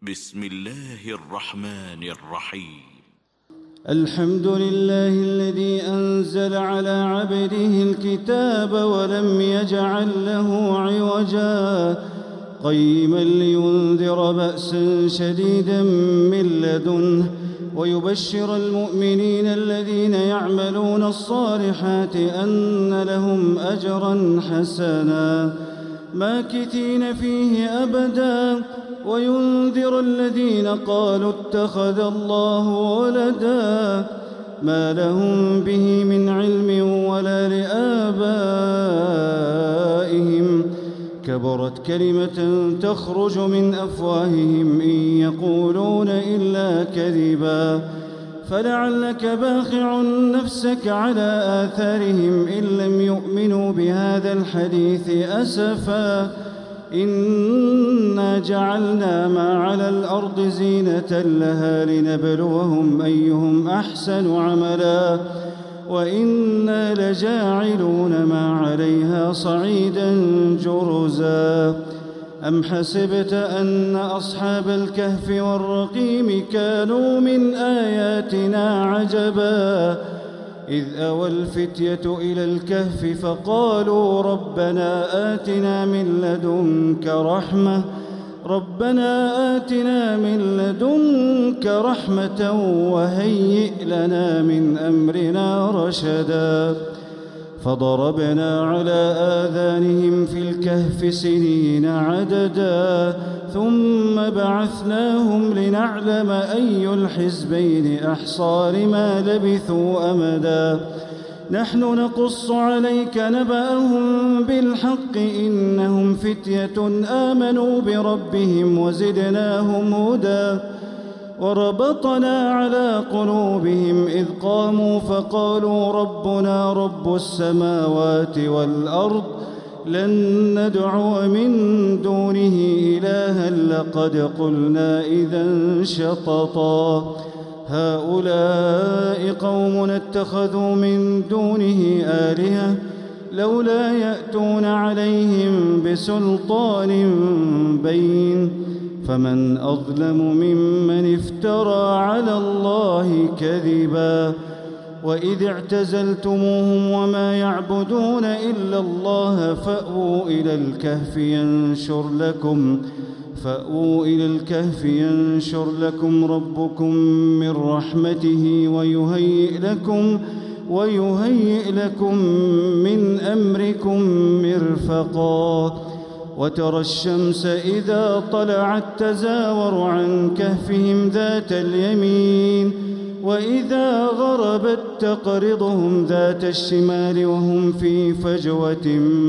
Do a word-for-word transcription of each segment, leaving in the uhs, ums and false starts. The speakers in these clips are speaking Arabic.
بسم الله الرحمن الرحيم. الحمد لله الذي أنزل على عبده الكتاب ولم يجعل له عوجا قيما لينذر بأسا شديدا من لدنه ويبشر المؤمنين الذين يعملون الصالحات أن لهم أجرا حسنا ماكثين فيه أبدا وينذر الذين قالوا اتخذ الله ولدا ما لهم به من علم ولا لآبائهم كبرت كلمة تخرج من أفواههم إن يقولون إلا كذبا فلعلك باخع نفسك على آثارهم إن لم يؤمنوا بهذا الحديث أسفا إنا جعلنا ما على الأرض زينة لها لنبلوهم أيهم أحسن عملا وإنا لجاعلون ما عليها صعيدا جرزا أم حسبت أن أصحاب الكهف والرقيم كانوا من آياتنا عجبا إذ أوى الفتية إلى الكهف فقالوا ربنا آتنا من لدنك رحمة ربنا آتنا من لدنك رحمة وهيئ لنا من أمرنا رشدا فضربنا على آذانهم في الكهف سنين عددا ثم بعثناهم لنعلم أي الحزبين أحصى لما لبثوا أمدا نحن نقص عليك نبأهم بالحق إنهم فتية آمنوا بربهم وزدناهم هدى وربطنا على قلوبهم إذ قاموا فقالوا ربنا رب السماوات والأرض لن ندعو من دونه إلها لقد قلنا إذا شططا هؤلاء قوم اتخذوا من دونه آلهة لولا يأتون عليهم بسلطان بين فمن أظلم ممن افترى على الله كذبا وإذ اعتزلتموهم وما يعبدون إلا الله فأووا إلى الكهف ينشر لكم فأووا إلى الكهف ينشر لكم ربكم من رحمته ويهيئ لكم ويهيئ لكم من أمركم مرفقا وترى الشمس إذا طلعت تزاور عن كهفهم ذات اليمين وإذا غربت تقرضهم ذات الشمال وهم في فجوة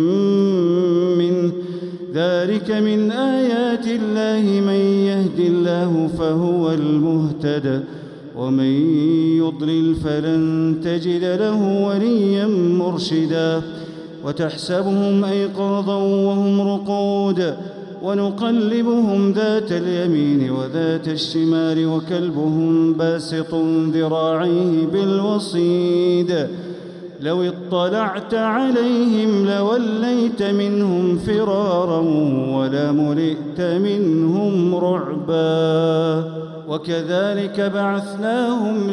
منه ذلك من آيات الله من يهد الله فهو المهتد ومن يضلل فلن تجد له وليا مرشدا وتحسبهم أيقاظا وهم رقود ونقلبهم ذات اليمين وذات الشمال وكلبهم باسط ذراعيه بالوصيد لو اطلعت عليهم لوليت منهم فرارا ولملئت منهم رعبا وكذلك بعثناهم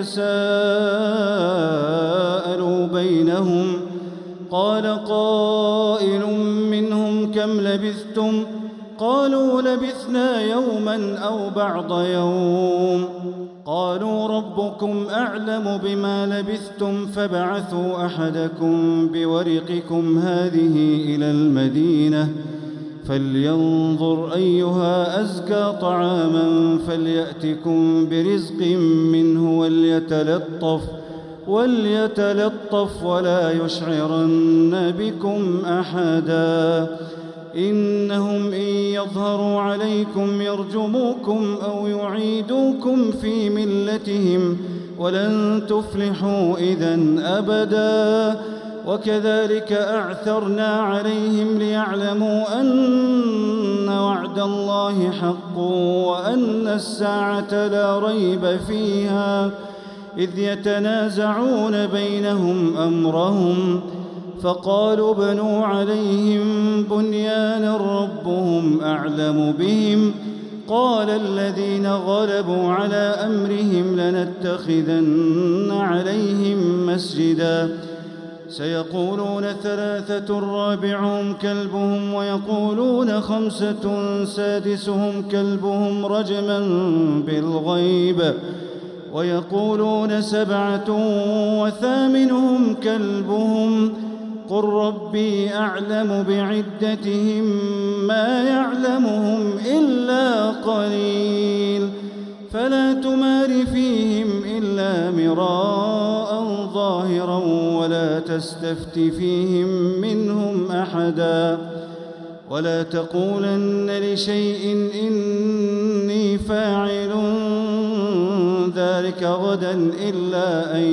ليتساءلوا بينهم قال قائل منهم كم لبثتم قالوا لبثنا يوما أو بعض يوم قالوا ربكم أعلم بما لبثتم فابعثوا أحدكم بورقكم هذه إلى المدينة فلينظر أيها أزكى طعاما فليأتكم برزق منه وليتلطف وليتلطف ولا يشعرن بكم أحدا إنهم إن يظهروا عليكم يرجموكم أو يعيدوكم في ملتهم ولن تفلحوا إذن أبدا وكذلك أعثرنا عليهم ليعلموا أن وعد الله حق وأن الساعة لا ريب فيها إذ يتنازعون بينهم أمرهم فقالوا بنوا عليهم بنيانا ربهم أعلم بهم قال الذين غلبوا على أمرهم لنتخذن عليهم مسجدا سيقولون ثلاثة رابعهم كلبهم ويقولون خمسة سادسهم كلبهم رجما بالغيب ويقولون سبعة وثامنهم كلبهم قل ربي أعلم بعدتهم ما يعلمهم إلا قليل فلا تمار فيهم إلا مراء ظاهرا ولا تستفت فيهم منهم أحدا ولا تقولن لشيء إني فاعل ذلك غدا إلا أن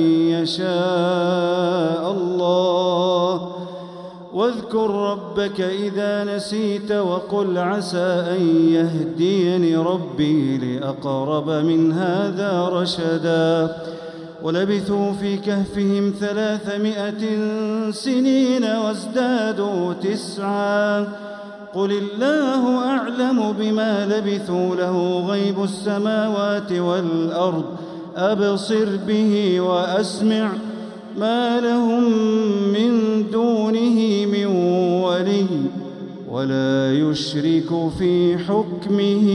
يشاء الله واذكر ربك إذا نسيت وقل عسى أن يهديني ربي لأقرب من هذا رشدا ولبثوا في كهفهم ثلاثمائة سنين وازدادوا تسعا قل الله أعلم بما لبثوا له غيب السماوات والأرض أبصر به وأسمع ما لهم من دونه من ولي ولا يشرك في حكمه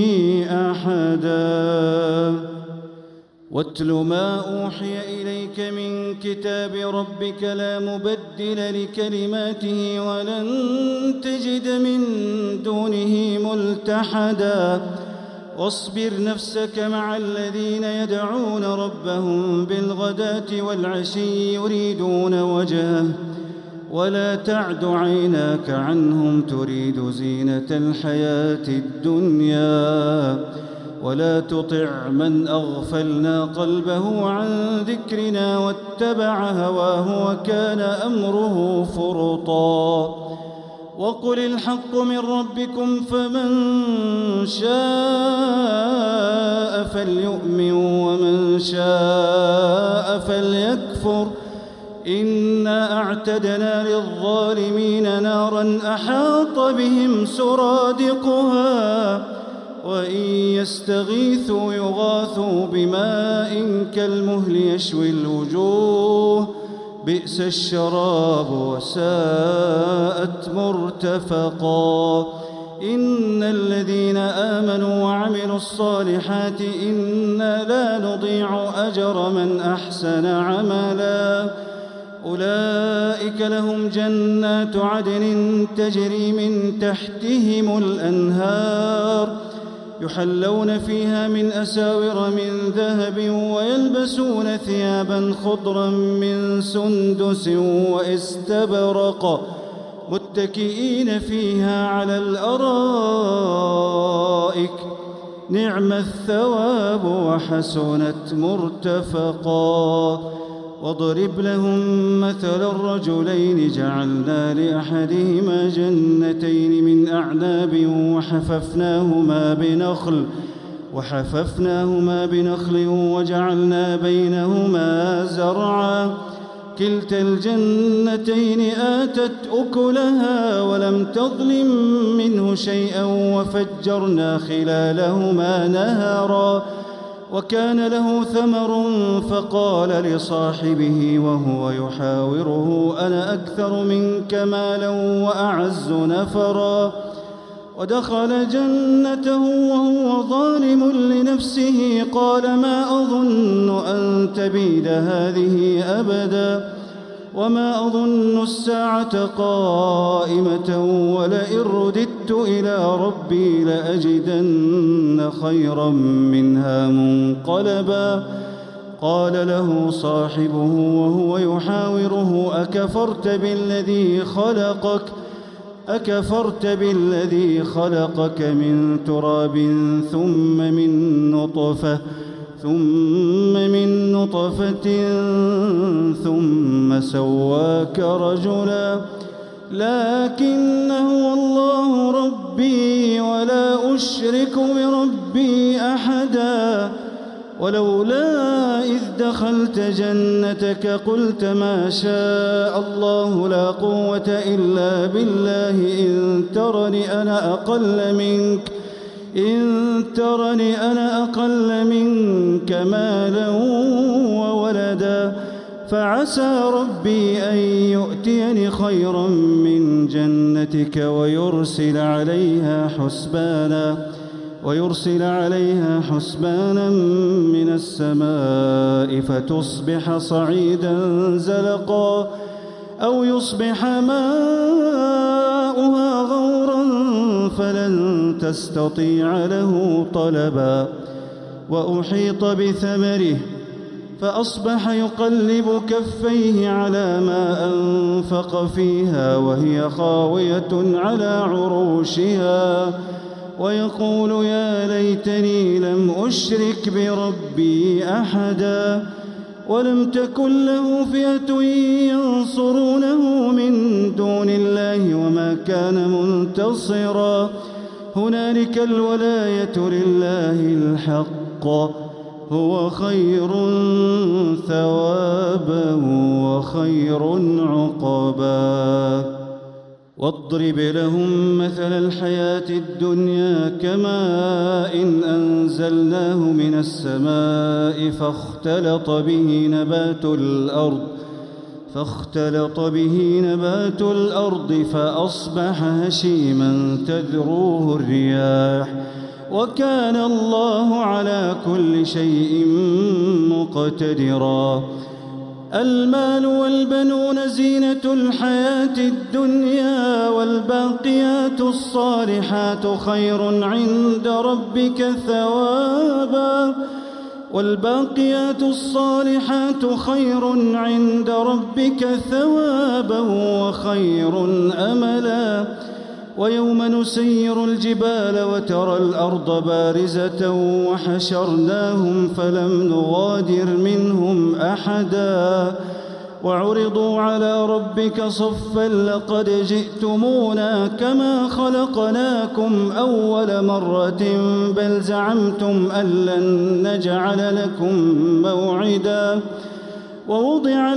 أحدا واتل ما أوحي إليك من كتاب ربك لا مبدل لكلماته ولن تجد من دونه ملتحدا واصبر نفسك مع الذين يدعون ربهم بالغداة والعشي يريدون وجهه ولا تعد عيناك عنهم تريد زينة الحياة الدنيا ولا تطع من أغفلنا قلبه عن ذكرنا واتبع هواه وكان أمره فرطا وقل الحق من ربكم فمن شاء فليؤمن ومن شاء فليكفر إنا أعتدنا للظالمين نارا أحاط بهم سرادقها وإن يستغيثوا يغاثوا بماء كالمهل يشوي الوجوه بئس الشراب وساءت مرتفقا إن الذين آمنوا وعملوا الصالحات إنا لا نضيع أجر من أحسن عملا أولئك لهم جنات عدن تجري من تحتهم الأنهار يحلون فيها من أساور من ذهب ويلبسون ثيابا خضرا من سندس واستبرق متكئين فيها على الأرائك نعم الثواب وحسنت مرتفقا واضرب لهم مثل الرجلين جعلنا لأحدهما جنتين من أعناب وحففناهما بنخل وحففناهما بنخل وجعلنا بينهما زرعا كلتا الجنتين آتت أكلها ولم تظلم منه شيئا وفجرنا خلالهما نهرا وكان له ثمر فقال لصاحبه وهو يحاوره أنا أكثر منك مالا وأعز نفرا ودخل جنته وهو ظالم لنفسه قال ما أظن أن تبيد هذه أبدا وما أظن الساعة قائمة ولئن رددت إلى ربي لأجدن خيرا منها منقلبا قال له صاحبه وهو يحاوره أكفرت بالذي خلقك أكفرت بالذي خلقك من تراب ثم من نطفة ثم من نطفة ثم سواك رجلا لكن هو الله ربي ولا أشرك بربي أحدا ولولا إذ دخلت جنتك قلت ما شاء الله لا قوة إلا بالله إن ترني أنا أقل منك إن ترني أنا أقل منك مالا وولدا فعسى ربي أن يؤتيني خيرا من جنتك ويرسل عليها حسبانا ويرسل عليها حسبانا من السماء فتصبح صعيدا زلقا أو يصبح ماؤها غورا فلن تستطيع له طلبا وأحيط بثمره فأصبح يقلب كفيه على ما أنفق فيها وهي خاوية على عروشها ويقول يا ليتني لم أشرك بربي أحدا ولم تكن له فئة ينصرونه من دون الله وما كان منتصرا هنالك الولاية لله الحق هو خير ثوابا وخير عقبا واضرب لهم مثل الحياة الدنيا كماء إن أنزلناه من السماء فاختلط به نبات الأرض فاختلط به نبات الأرض فأصبح هشيما تذروه الرياح وكان الله على كل شيء مقتدرا المال والبنون زينة الحياة الدنيا والباقيات الصالحات خير عند ربك ثوابا والباقيات الصالحات خير عند ربك ثوابا وخير أملا ويوم نسير الجبال وترى الأرض بارزة وحشرناهم فلم نغادر منهم أحدا وعرضوا على ربك صفا لقد جئتمونا كما خلقناكم أول مرة بل زعمتم أن لن نجعل لكم موعدا ووضع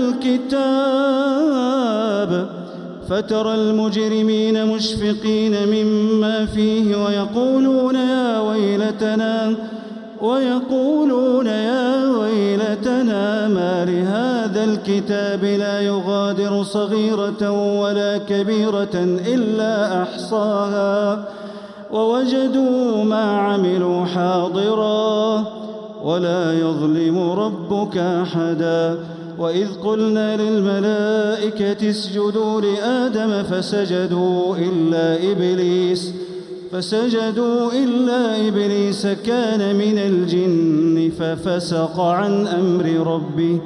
الكتاب فترى المجرمين مشفقين مما فيه ويقولون يا ويلتنا ويقولون يا ويلتنا ما لهذا الكتاب لا يغادر صغيرة ولا كبيرة إلا أحصاها ووجدوا ما عملوا حاضرا ولا يظلم ربك أحدا وإذ قلنا للملائكة اسجدوا لآدم فسجدوا إلا إبليس فسجدوا إلا إبليس كان من الجن ففسق عن أمر ربه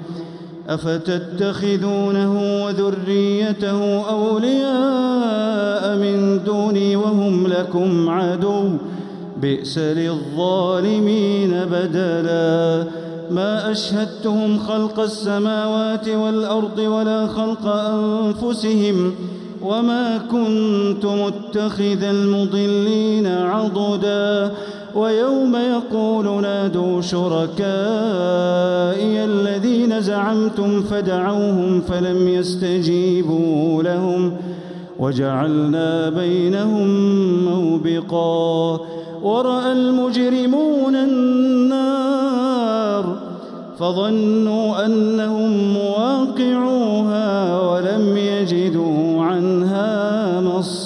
أفتتخذونه وذريته أولياء من دوني وهم لكم عدو بئس للظالمين بدلا ما أشهدتهم خلق السماوات والأرض ولا خلق أنفسهم وما كنت متخذ المضلين عضدا ويوم يقول نادوا شركائي الذين زعمتم فدعوهم فلم يستجيبوا لهم وجعلنا بينهم موبقا ورأى المجرمون النار فظنوا أنهم مواقعوها ولم يجدوا عنها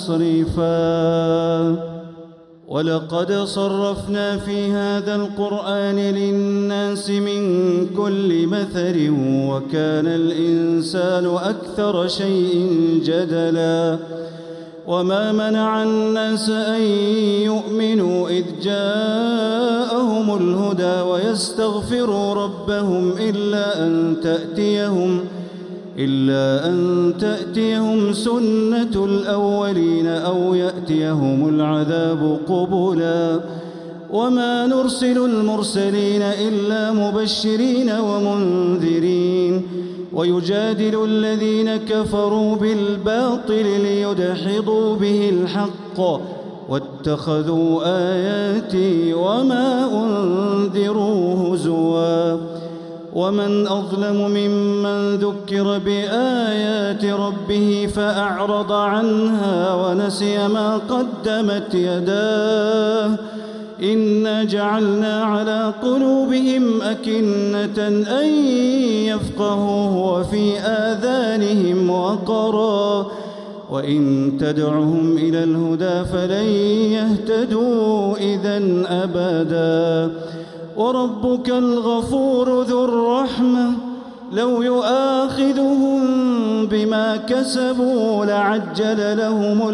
مصرفا ولقد صرفنا في هذا القرآن للناس من كل مثل وكان الإنسان أكثر شيء جدلا وما منع الناس أن يؤمنوا إذ جاءهم الهدى ويستغفروا ربهم إلا أن تأتيهم إلا أن تأتيهم سنة الأولين أو يأتيهم العذاب قبلا وما نرسل المرسلين إلا مبشرين ومنذرين ويجادل الذين كفروا بالباطل ليدحضوا به الحق واتخذوا آياتي وما أنذروا هزوا ومن أظلم ممن ذكر بآيات ربه فأعرض عنها ونسي ما قدمت يداه إنا جعلنا على قلوبهم أكنة أن يفقهوه وفي آذانهم وقرا وإن تدعهم إلى الهدى فلن يهتدوا إذن أبدا وربك الغفور ذو الرحمة لو يؤاخذهم بما كسبوا لعجل لهم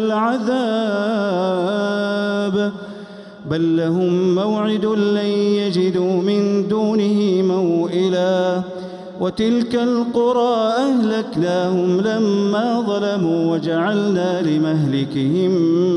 العذاب بل لهم موعد لن يجدوا من دونه موئلا وتلك القرى أهلكناهم لما ظلموا وجعلنا لمهلكهم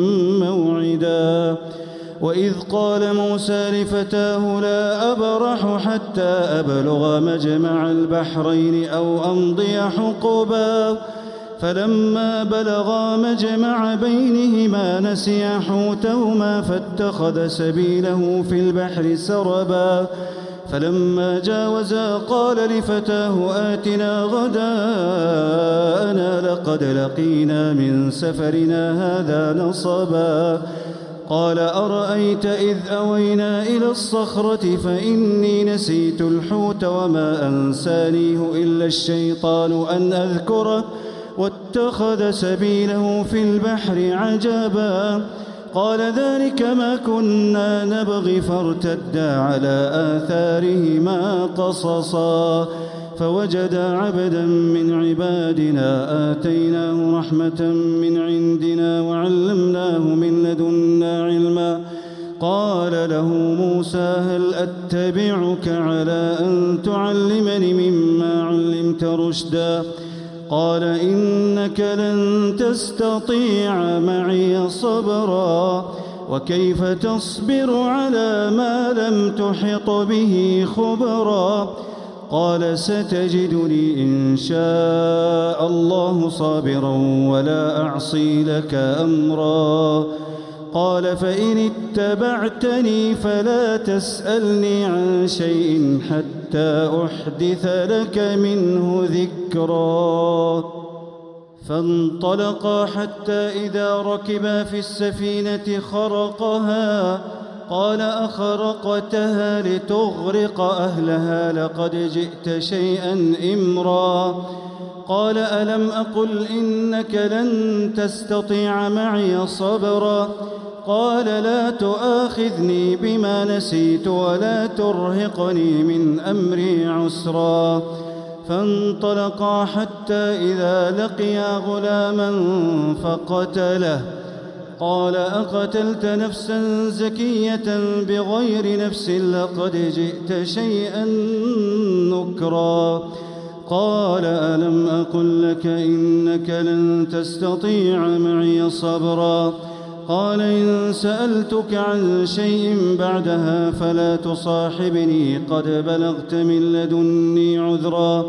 موعدا وإذ قال موسى لفتاه لا أبرح حتى أبلغ مجمع البحرين أو أمضي حقبا فلما بلغا مجمع بينهما نسيا حوتهما فاتخذ سبيله في البحر سربا فلما جاوزا قال لفتاه آتنا غداءنا لقد لقينا من سفرنا هذا نصبا قال أرأيت إذ أوينا إلى الصخرة فإني نسيت الحوت وما أنسانيه إلا الشيطان أن أذكره واتخذ سبيله في البحر عجبا قال ذلك ما كنا نبغي فارتدا على آثارهما قصصا فوجدا عبدا من عبادنا آتيناه رحمة من عندنا وعلمناه من لدنا علما قال له موسى هل أتبعك على أن تعلمني مما علمت رشدا قال إنك لن تستطيع معي صبرا وكيف تصبر على ما لم تحط به خبرا قال ستجدني إن شاء الله صابرا ولا أعصي لك أمرا قال فإن اتبعتني فلا تسألني عن شيء حتى أحدث لك منه ذكرا فانطلقا حتى إذا ركبا في السفينة خرقها قال أخرقتها لتغرق أهلها لقد جئت شيئا إمرا قال ألم أقل إنك لن تستطيع معي صبرا قال لا تؤاخذني بما نسيت ولا ترهقني من أمري عسرا فانطلقا حتى إذا لقيا غلاما فقتله قال أقتلت نفسا زكية بغير نفس لقد جئت شيئا نكرا قال ألم أقل لك إنك لن تستطيع معي صبرا قال إن سألتك عن شيء بعدها فلا تصاحبني قد بلغت من لدني عذرا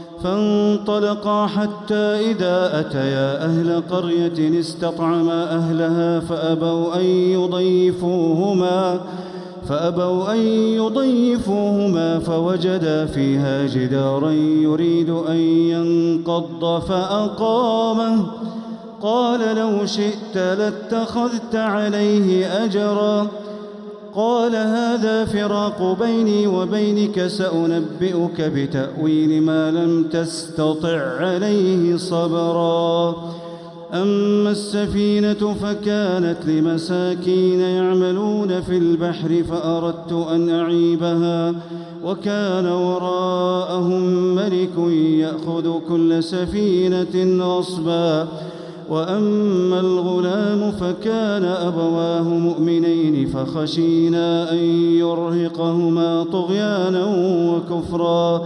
فانطلقا حتى إذا أتيا أهل قرية استطعما أهلها فأبوا أن يضيفوهما فأبوا أن يضيفوهما فوجدا فيها جدارا يريد أن ينقض فأقامه قال لو شئت لاتخذت عليه أجرا قال هذا فراق بيني وبينك سأنبئك بتأويل ما لم تستطع عليه صبرا أما السفينة فكانت لمساكين يعملون في البحر فأردت أن أعيبها وكان وراءهم ملك يأخذ كل سفينة غصبا وأما الغلام فكان أبواه مؤمنين فخشينا أن يرهقهما طغيانا وكفرا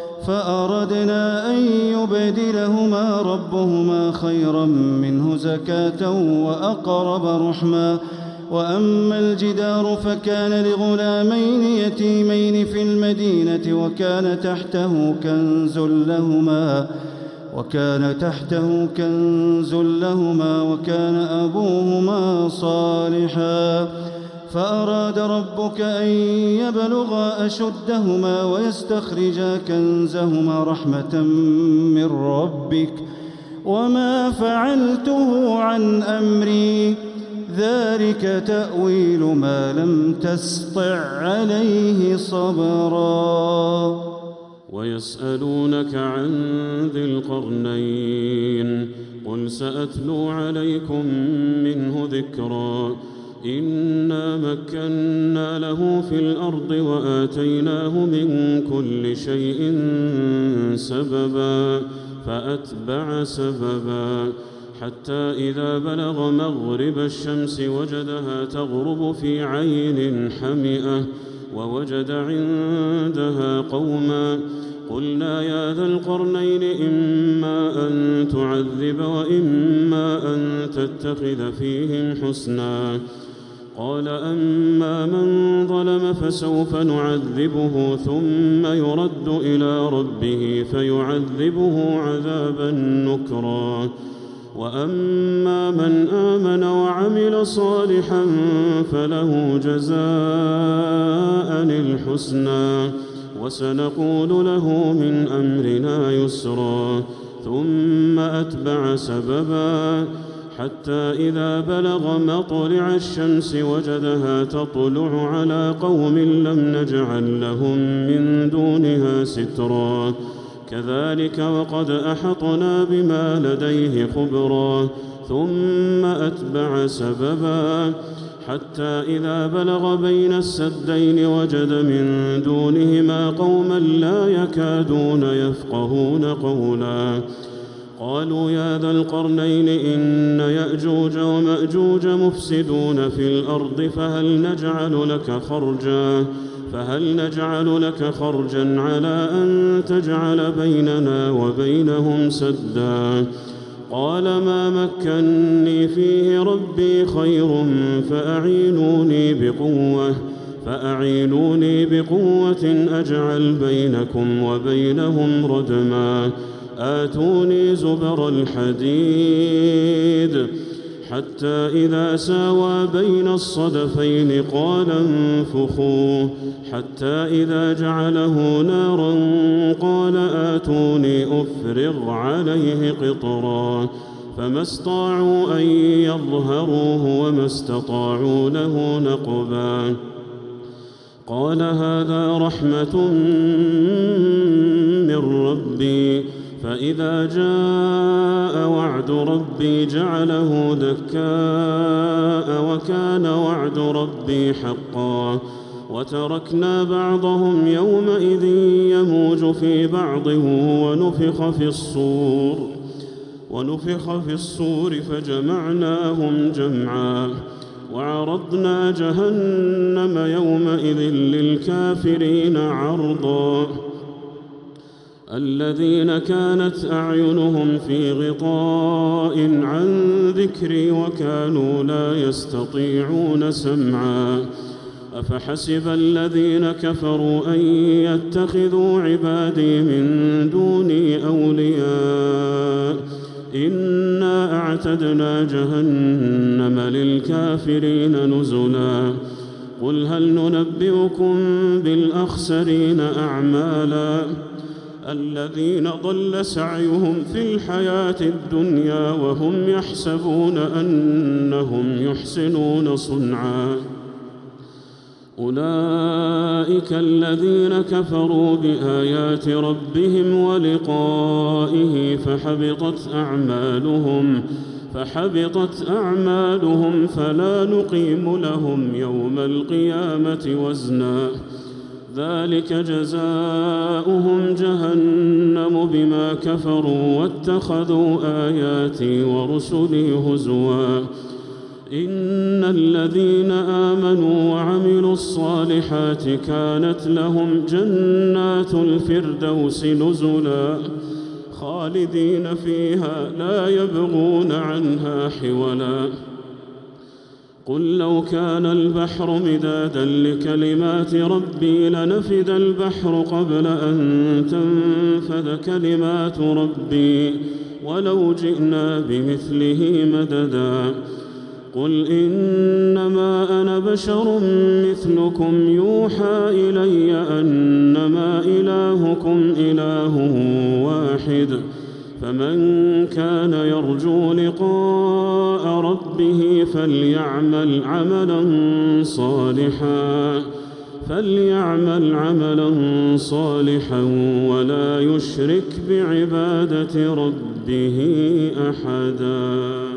فأردنا أن يبدلهما ربهما خيرا منه زكاة وأقرب رحما وأما الجدار فكان لغلامين يتيمين في المدينة وكان تحته كنز لهما وكان تحته كنز لهما وكان أبوهما صالحا فأراد ربك أن يبلغا أشدهما ويستخرجا كنزهما رحمة من ربك وما فعلته عن أمري ذلك تأويل ما لم تسطع عليه صبرا. ويسألونك عن ذي القرنين قل سأتلو عليكم منه ذكرا إنا مكنا له في الأرض وآتيناه من كل شيء سببا فأتبع سببا حتى إذا بلغ مغرب الشمس وجدها تغرب في عين حمئة ووجد عندها قوما قلنا يا ذا القرنين إما أن تعذب وإما أن تتخذ فيهم حسنا قال أما من ظلم فسوف نعذبه ثم يرد إلى ربه فيعذبه عذابا نكرا وأما من آمن وعمل صالحا فله جزاء الحسنى وسنقول له من أمرنا يسرا ثم أتبع سببا حتى إذا بلغ مطلع الشمس وجدها تطلع على قوم لم نجعل لهم من دونها سترا كذلك وقد أحطنا بما لديه خبرا ثم أتبع سببا حتى إذا بلغ بين السدين وجد من دونهما قوما لا يكادون يفقهون قولا قالوا يا ذا القرنين إن يأجوج ومأجوج مفسدون في الأرض فهل نجعل لك خرجا فهل نجعل لك خرجا على أن تجعل بيننا وبينهم سدا قال ما مكني فيه ربي خير فأعينوني بقوة فأعينوني بقوة أجعل بينكم وبينهم ردما آتوني زبر الحديد حتى إذا ساوى بين الصدفين قال انفخوا حتى إذا جعله نارا قال آتوني أفرغ عليه قطرا فما استطاعوا أن يظهروه وما استطاعوا له نقبا قال هذا رحمة من ربي فإذا جاء وعد ربي جعله دكاء وكان وعد ربي حقا وتركنا بعضهم يومئذ يموج في بعض ونفخ في الصور ونفخ في الصور فجمعناهم جمعا وعرضنا جهنم يومئذ للكافرين عرضا الذين كانت أعينهم في غطاء عن ذكري وكانوا لا يستطيعون سمعا أفحسب الذين كفروا أن يتخذوا عبادي من دوني أولياء إنا أعتدنا جهنم للكافرين نزلا قل هل ننبئكم بالأخسرين أعمالا الذين ضل سعيهم في الحياة الدنيا وهم يحسبون أنهم يحسنون صنعا أولئك الذين كفروا بآيات ربهم ولقائه فحبطت أعمالهم فحبطت أعمالهم فلا نقيم لهم يوم القيامة وزنا ذلك جزاؤهم جهنم بما كفروا واتخذوا آياتي ورسلي هزوا إن الذين آمنوا وعملوا الصالحات كانت لهم جنات الفردوس نزلا خالدين فيها لا يبغون عنها حولا قل لو كان البحر مدادا لكلمات ربي لنفد البحر قبل أن تنفذ كلمات ربي ولو جئنا بمثله مددا قل إنما أنا بشر مثلكم يوحى إلي أنما إلهكم إله واحد فمن كان يرجو لقاء ربه فليعمل عملا صالحا فليعمل عملا صالحا ولا يشرك بعبادة ربه أحدا.